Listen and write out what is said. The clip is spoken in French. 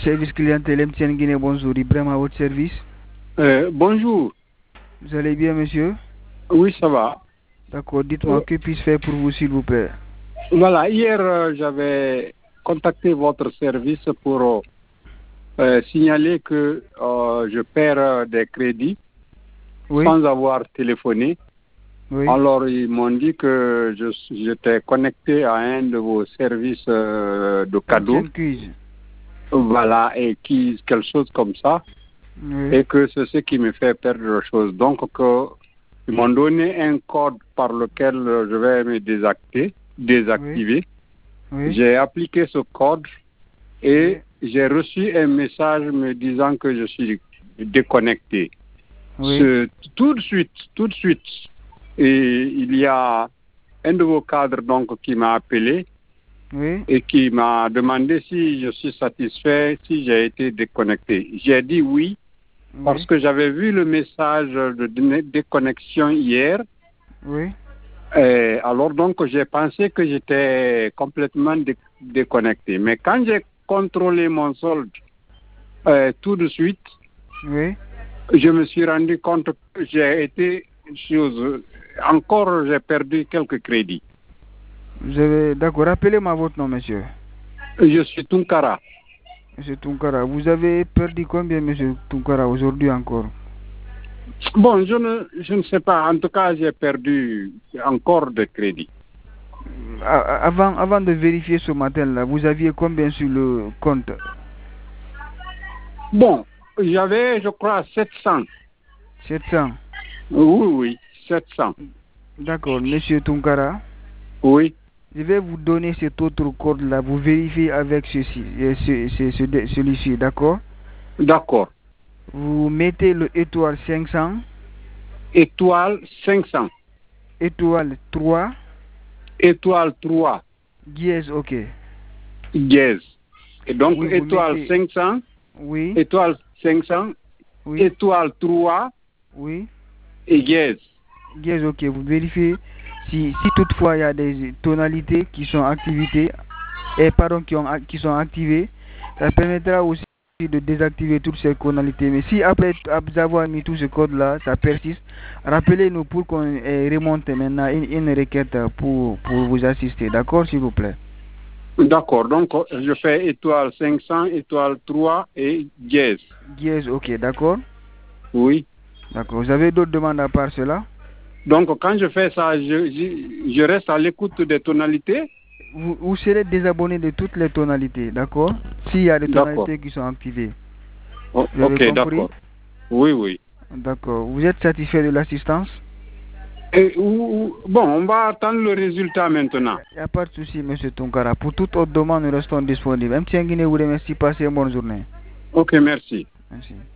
Service clientèle MTN Guinée, bonjour. Ibrahim à votre service. Bonjour. Vous allez bien, monsieur? Oui, ça va. D'accord, dites-moi, que puis-je faire pour vous, s'il vous plaît? Voilà, hier, j'avais contacté votre service pour signaler que je perds des crédits sans avoir téléphoné. Oui. Alors, ils m'ont dit que j'étais connecté à un de vos services de cadeaux. Voilà, et quelque chose comme ça. Oui. Et que c'est ce qui me fait perdre les choses. Donc, ils m'ont donné un code par lequel je vais me désactiver. Oui. J'ai appliqué ce code et j'ai reçu un message me disant que je suis déconnecté. Oui. Tout de suite. Et il y a un de vos cadres donc qui m'a appelé et qui m'a demandé si je suis satisfait, si j'ai été déconnecté. J'ai dit oui. Parce que j'avais vu le message de déconnexion hier. Oui. Alors donc j'ai pensé que j'étais complètement déconnecté. Mais quand j'ai contrôlé mon solde tout de suite, je me suis rendu compte que j'ai perdu quelques crédits. D'accord, rappelez-moi votre nom, monsieur. Je suis Tunkara. Monsieur Tunkara, vous avez perdu combien, monsieur Tunkara, aujourd'hui encore? Bon, je ne sais pas. En tout cas, j'ai perdu encore des crédits. Avant de vérifier ce matin-là, vous aviez combien sur le compte? Bon, j'avais, je crois, 700. 700? Oui, 700. D'accord, monsieur Tunkara. Oui. Je vais vous donner cet autre code-là. Vous vérifiez avec celui-ci, d'accord? D'accord. Vous mettez le étoile 500. Étoile 500. Étoile 3. Étoile 3. Dièse, ok. Dièse. Et donc, oui, étoile mettez... 500. Oui. Étoile 500. Oui. Étoile 3. Oui. Et dièse. Dièse, ok. Vous vérifiez si toutefois il y a des tonalités qui sont qui sont activées. Ça permettra aussi de désactiver toutes ces tonalités. Mais si après avoir mis tout ce code-là, ça persiste, rappelez-nous pour qu'on remonte maintenant une requête pour vous assister. D'accord, s'il vous plaît? D'accord. Donc, je fais étoile 500, étoile 3 et dièse. Dièse, ok. D'accord? Oui. D'accord. Vous avez d'autres demandes à part cela? Donc, quand je fais ça, je reste à l'écoute des tonalités? Vous serez désabonné de toutes les tonalités, d'accord? S'il y a des tonalités qui sont activées. Oh, ok, d'accord. Oui. D'accord. Vous êtes satisfait de l'assistance? Bon, on va attendre le résultat maintenant. Il n'y a pas de souci, monsieur Tunkara. Pour toute autre demande, nous restons disponibles. MTN Guinée vous remercie. Passez une bonne journée. Ok, merci. Merci.